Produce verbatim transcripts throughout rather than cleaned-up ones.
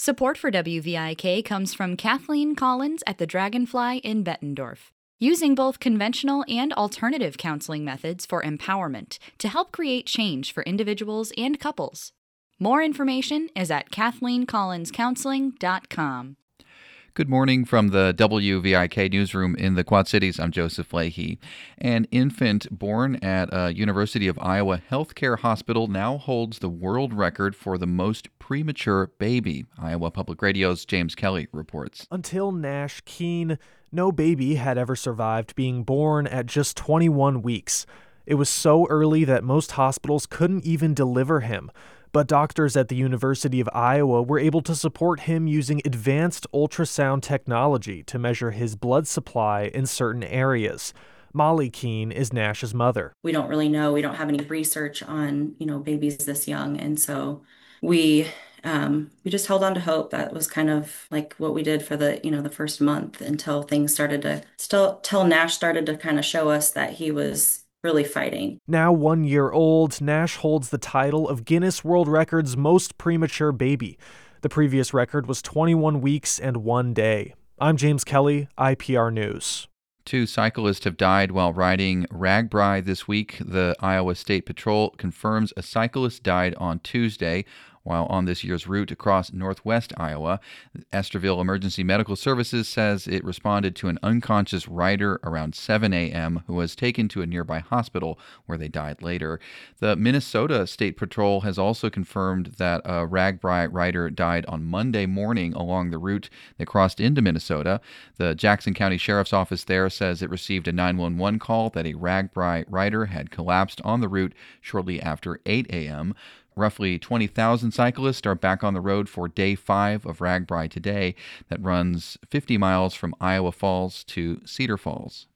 Support for W V I K comes from Kathleen Collins at the Dragonfly in Bettendorf, using both conventional and alternative counseling methods for empowerment to help create change for individuals and couples. More information is at kathleen collins counseling dot com. Good morning from the W V I K newsroom in the Quad Cities. I'm Joseph Leahy. An infant born at a University of Iowa healthcare hospital now holds the world record for the most premature baby. Iowa Public Radio's James Kelly reports. Until Nash Keene, no baby had ever survived being born at just twenty-one weeks. It was so early that most hospitals couldn't even deliver him. But doctors at the University of Iowa were able to support him using advanced ultrasound technology to measure his blood supply in certain areas. Molly Keene is Nash's mother. We don't really know. We don't have any research on, you know, babies this young. And so we um, we just held on to hope. That was kind of like what we did for the, you know, the first month until things started to, still till Nash started to kind of show us that he was really fighting. Now one year old, Nash holds the title of Guinness World Record's most premature baby. The previous record was twenty-one weeks and one day. I'm James Kelly, I P R News. Two cyclists have died while riding RAGBRAI this week. The Iowa State Patrol confirms a cyclist died on Tuesday while on this year's route across northwest Iowa. Estherville Emergency Medical Services says it responded to an unconscious rider around seven a.m. who was taken to a nearby hospital where they died later. The Minnesota State Patrol has also confirmed that a RAGBRAI rider died on Monday morning along the route that crossed into Minnesota. The Jackson County Sheriff's Office there says it received a nine one one call that a RAGBRAI rider had collapsed on the route shortly after eight a.m. Roughly twenty thousand cyclists are back on the road for day five of RAGBRAI today that runs fifty miles from Iowa Falls to Cedar Falls.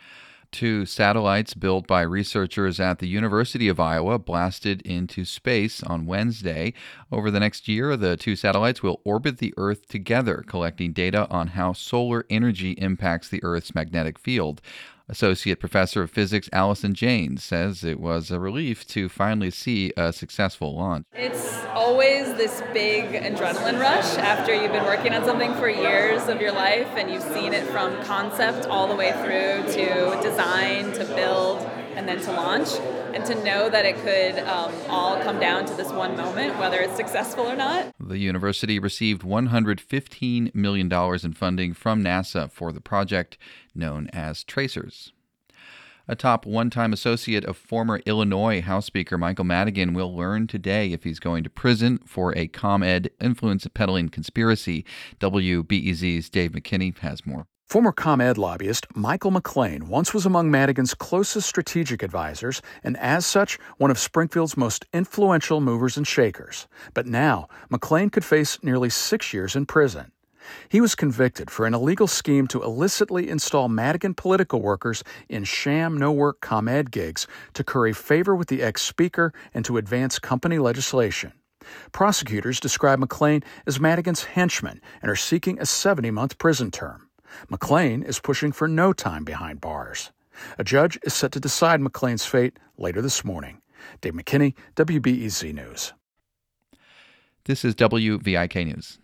Two satellites built by researchers at the University of Iowa blasted into space on Wednesday. Over the next year, the two satellites will orbit the Earth together, collecting data on how solar energy impacts the Earth's magnetic field. Associate Professor of Physics Allison Janes says it was a relief to finally see a successful launch. It's always this big adrenaline rush after you've been working on something for years of your life and you've seen it from concept all the way through to design, to build, and then to launch. And to know that it could um, all come down to this one moment, whether it's successful or not. The university received one hundred fifteen million dollars in funding from NASA for the project known as Tracers. A top one-time associate of former Illinois House Speaker Michael Madigan will learn today if he's going to prison for a ComEd influence-peddling conspiracy. W B E Z's Dave McKinney has more. Former ComEd lobbyist Michael McLean once was among Madigan's closest strategic advisors and, as such, one of Springfield's most influential movers and shakers. But now, McLean could face nearly six years in prison. He was convicted for an illegal scheme to illicitly install Madigan political workers in sham no-work ComEd gigs to curry favor with the ex-speaker and to advance company legislation. Prosecutors describe McLean as Madigan's henchman and are seeking a seventy-month prison term. McLean is pushing for no time behind bars. A judge is set to decide McLean's fate later this morning. Dave McKinney, W B E Z News. This is W V I K News.